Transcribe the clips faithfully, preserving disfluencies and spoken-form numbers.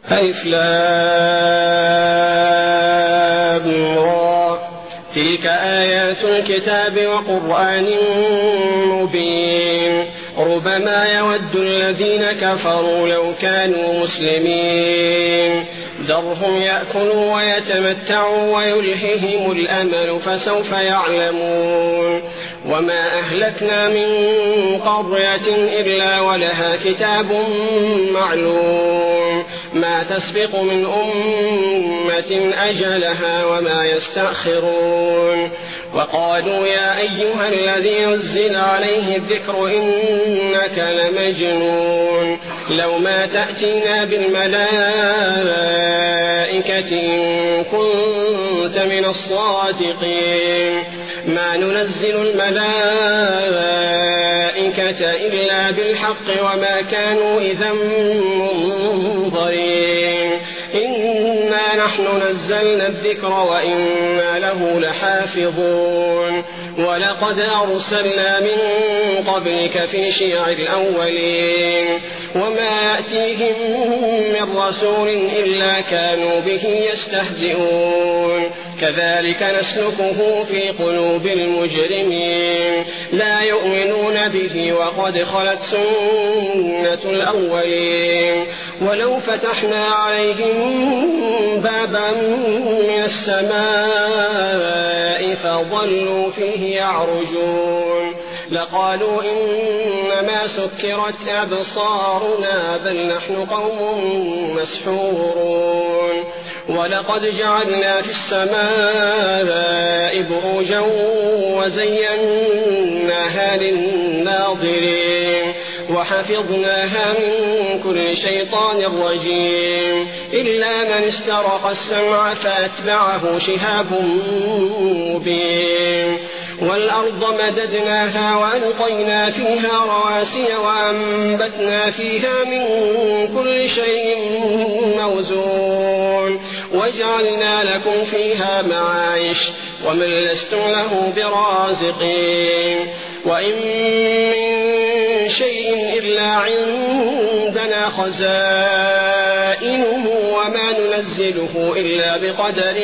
ألف لام را تلك آيات الكتاب وقرآن مبين ربما يود الذين كفروا لو كانوا مسلمين ذرهم يأكلوا ويتمتعوا ويلههم الأمل فسوف يعلمون وما أهلكنا من قرية إلا ولها كتاب معلوم ما تسبق من أمة أجلها وما يستأخرون وقالوا يا أيها الذي نزل عليه الذكر إنك لمجنون لو ما تأتينا بالملائكة إن كنت من الصادقين ما ننزل الملائكة إلا بالحق وما كانوا إذا منظرين إنا نحن نزلنا الذكر وإنا له لحافظون ولقد أرسلنا من قبلك في شيع الأولين وما يأتيهم من رسول إلا كانوا به يستهزئون كذلك نسلكه في قلوب المجرمين لا يؤمنون به وقد خلت سنة الأولين ولو فتحنا عليهم بابا من السماء فظلوا فيه يعرجون لقالوا إنما سكرت أبصارنا بل نحن قوم مسحورون ولقد جعلنا في السماء بروجا وزيناها للناظرين وحفظناها من كل شيطان رجيم إلا من استرق السمع فأتبعه شهاب مبين والأرض مددناها وألقينا فيها رواسي وأنبتنا فيها من كل شيء موزون وجعلنا لكم فيها معايش ومن لستم له برازقين وإن من شيء إلا عندنا خزائنه وما ننزله إلا بقدر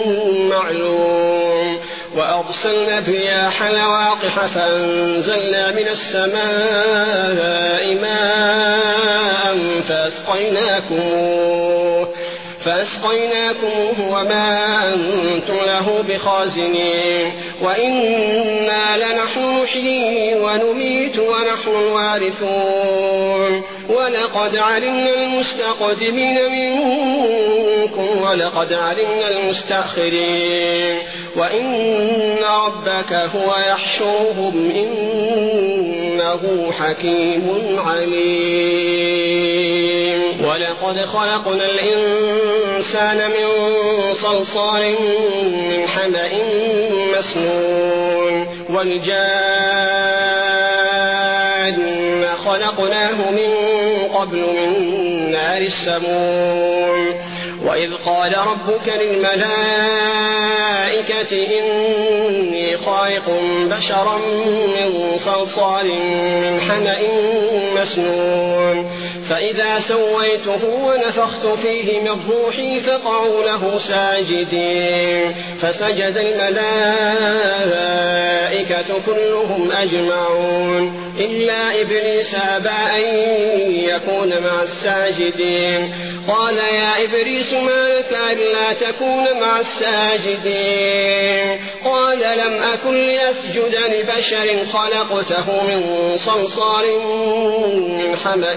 معلوم وأرسلنا الرياح لواقح فأنزلنا من السماء ماء فأسقيناكموه فأسقيناكموه وما أنتم له بخازنين وإنا لنحن نحيي ونميت ونحن الوارثون ولقد علمنا المستقدمين منكم ولقد علمنا المستأخرين وإن ربك هو يحشرهم إنه حكيم عليم ولقد خلقنا الإنسان من صلصال من حمأ مسنون والجان خلقناه من قبل من نار السموم وإذ قال ربك للملائكة إني خالق بشرا من صلصال من حمأ مسنون فإذا سويته ونفخت فيه من روحي فقعوا له ساجدين فسجد الملائكة كلهم أجمعون إلا إبليس أبى أن يكون مع الساجدين قال يا إبليس ما لك ألا تكون مع الساجدين قال لم أكن لأسجد لبشر خلقته من صلصال من حمأ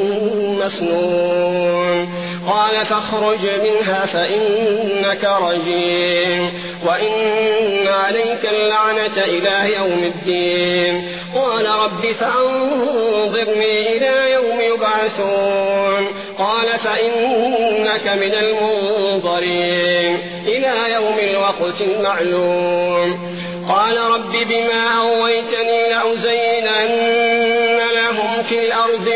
مسنون قال فاخرج منها فإنك رجيم وإن عليك اللعنة إلى يوم الدين قال رب فأنظرني إلى يوم يبعثون قال فإنك من المنظرين إلى يوم الوقت المعلوم قال رب بما أغويتني لأزينن لهم في الأرض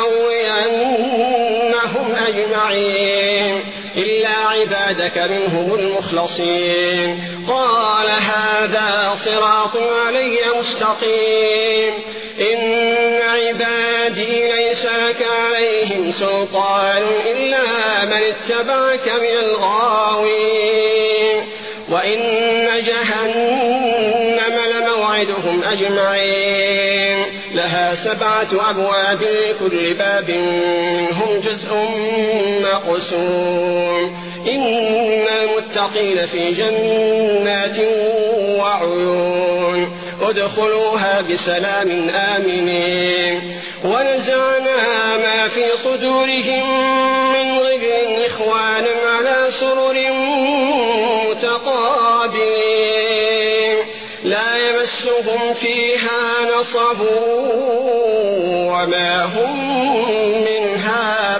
ولأغوينهم أجمعين إلا عبادك منهم المخلصين قال هذا صراط علي مستقيم إن عبادي ليس لك عليهم سلطان إلا من اتبعك من الغاوين وإن جهنم لموعدهم أجمعين لها سبعة أبواب لكل باب منهم جزء مقسوم إن المتقين في جنات وعيون ادخلوها بسلام آمنين ونزعنا ما في صدورهم من غل إخوانا على سرر متقابلين لا يمسهم فيها نصب وما هم منها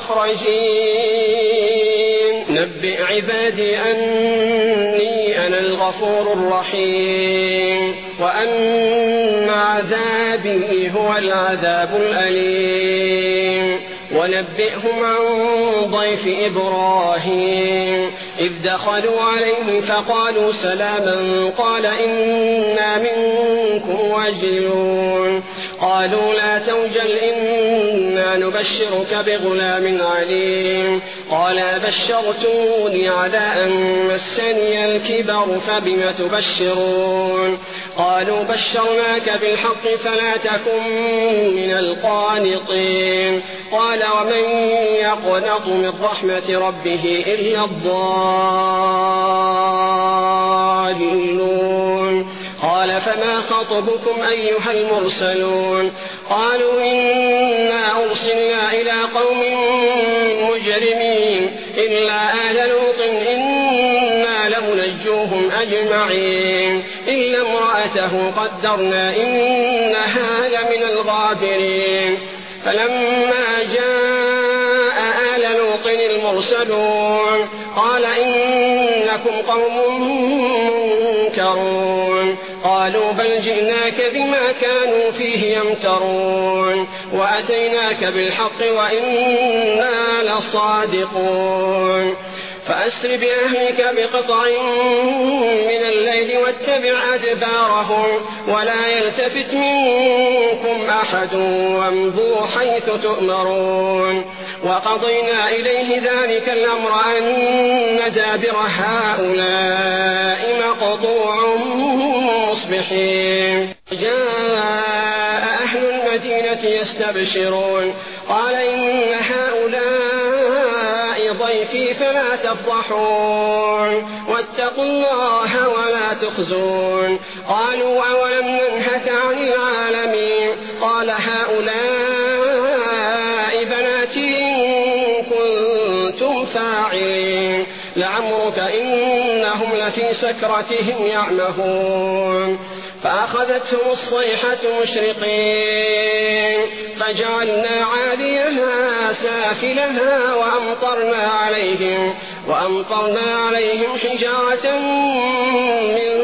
بمخرجين نبئ عبادي أني أنا الغفور الرحيم وأن عذابي هو العذاب الأليم ونبئهم عن ضيف إبراهيم إذ دخلوا عليه فقالوا سلاما قال إنا منكم وجلون قالوا لا توجل إنا نبشرك بغلام عليم قال بشرتوني على أن مسني الكبر فبم تبشرون قالوا بشرناك بالحق فلا تكن من القانطين قال ومن يقنط من رحمة ربه إلا الضالون قال فما خطبكم أيها المرسلون قالوا إنا أرسلنا إلى قوم مجرمين إلا آل لوط إنا لمنجوهم أجمعين إلا امرأته قدرنا إنها لمن الغابرين فلما جاء آل لوط المرسلون قال إنكم قوم منكرون قالوا بل جئناك بما كانوا فيه يمترون وأتيناك بالحق وإنا لصادقون فأسر بأهلك بقطع من الليل واتبع أدبارهم ولا يلتفت منكم أحد وامضوا حيث تؤمرون وقضينا إليه ذلك الأمر أن دابر هؤلاء مقطوع مصبحين جاء أهل المدينة يستبشرون قال إن هؤلاء ضيفي فلا تفضحون واتقوا الله ولا تخزون قالوا أولم ننهك عن العالمين قال هؤلاء بناتي إن كنتم فاعلين لعمرك إنهم لفي سكرتهم يعمهون فأخذتهم الصيحة مشرقين فجعلنا عاليها سافلها وأمطرنا عليهم وأمطرنا عليهم حجارة من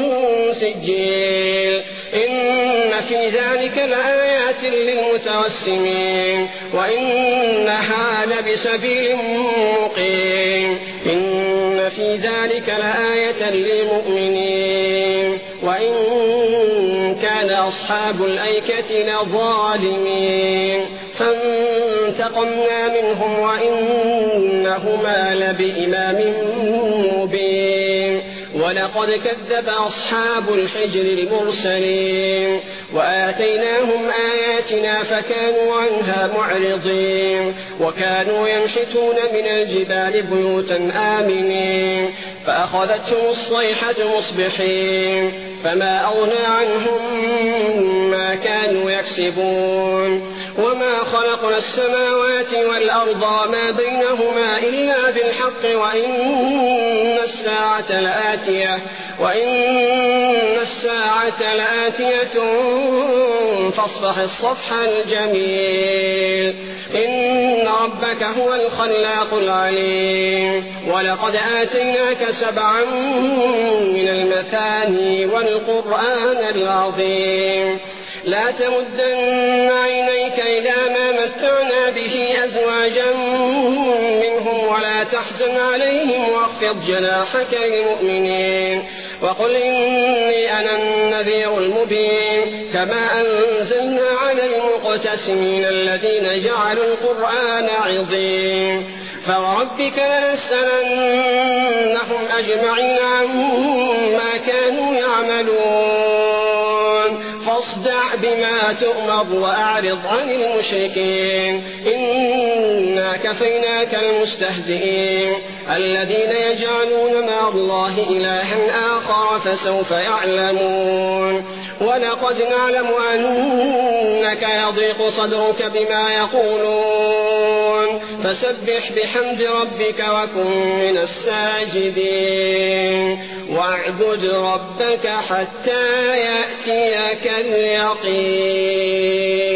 سجيل إن في ذلك لآيات للمتوسمين وإنها لبسبيل مقيم إن في ذلك لآية للمؤمنين وإن كان أصحاب الأيكة لظالمين فانتقمنا منهم وإنهما لبإمام مبين ولقد كذب أصحاب الحجر المرسلين وآتيناهم آياتنا فكانوا عنها معرضين وكانوا ينحتون من الجبال بيوتا آمنين فأخذتهم الصيحة مصبحين فما أغنى عنهم ما كانوا يكسبون وما خلقنا السماوات والأرض وما بينهما إلا بالحق وإن الساعة لآتية وإن الساعة لآتية فاصفح الصفح الجميل إن ربك هو الخلاق العليم ولقد آتيناك سبعا من المثاني والقرآن العظيم لا تمدن عينيك إلى ما متعنا به أزواجا منهم ولا تحزن عليهم واخفض جناحك للمؤمنين وقل إني أنا النذير المبين كما أنزلنا على المقتسمين الذين جعلوا القرآن عظيم فوربك لنسألنهم أجمعين عما كانوا يعملون فاصدع بما تؤمر وأعرض عن المشركين إنا كفيناك المستهزئين الذين يجعلون مع الله إلها آخر فسوف يعلمون ولقد نعلم أنك يضيق صدرك بما يقولون فسبح بحمد ربك وكن من الساجدين واعبد ربك حتى يأتيك اليقين.